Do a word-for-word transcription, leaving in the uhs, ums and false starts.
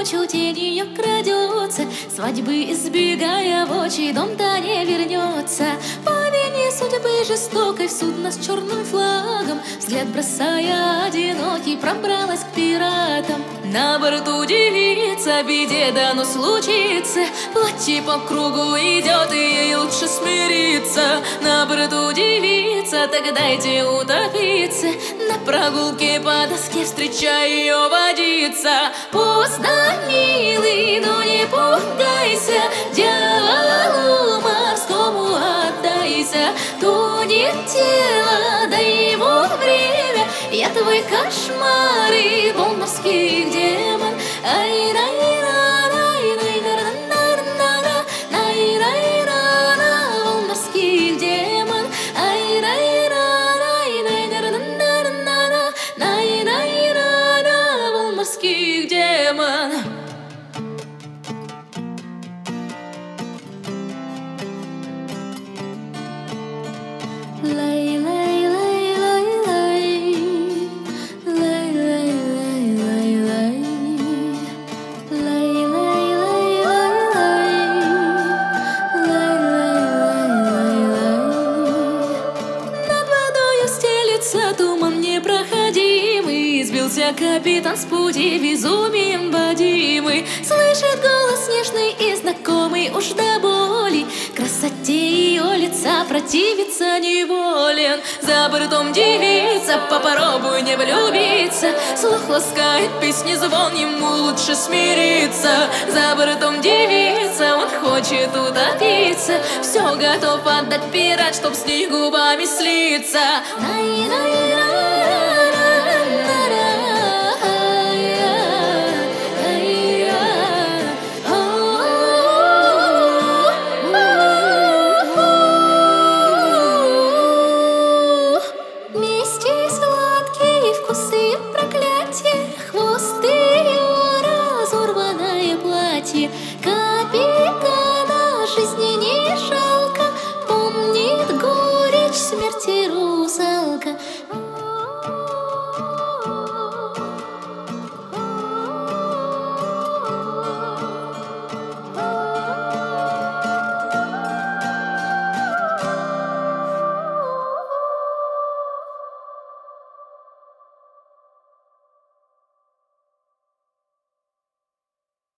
ночью тень ее крадется, свадьбы избегая, в отчий дом-то не вернется. По вине судьбы жестокой в судно с черным флагом, взгляд бросая одинокий, пробралась к пиратам. На борту девица, беде дано случится, плачи по кругу идет, и ей лучше смириться. На борту девица, так дайте утопиться, на прогулке по доске встречай ее водиться. Поздно, милый, но не пугайся, дьяволу морскому отдайся. Тонет тело, дай ему время, я твой кошмар и волн морских демон. Ай, рай, ра, рай, рай, ра, ра, ра, ра, ай, рай, ра, ра, волн морских демон. Ай, рай, ра, рай, рай, ра, ра, ра, ра, ра, ай, рай, ра, ра, волн морских демон. Лай, лай, лай, лай, лай, лай, лай, лай, лай, лай, лай, лай, лай, лай, лай. Над водою стелется туман непроходимый, сбился капитан с пути безумием водимый. Слышит голос нежный и знакомый уж до боли, красоте ее лица противиться неволен. За бортом девица, попробуй не влюбиться, слух ласкает песни звон, ему лучше смириться. За бортом девица, он хочет утопиться, все готов отдать пират, чтоб с ней губами слиться. Най-най-най.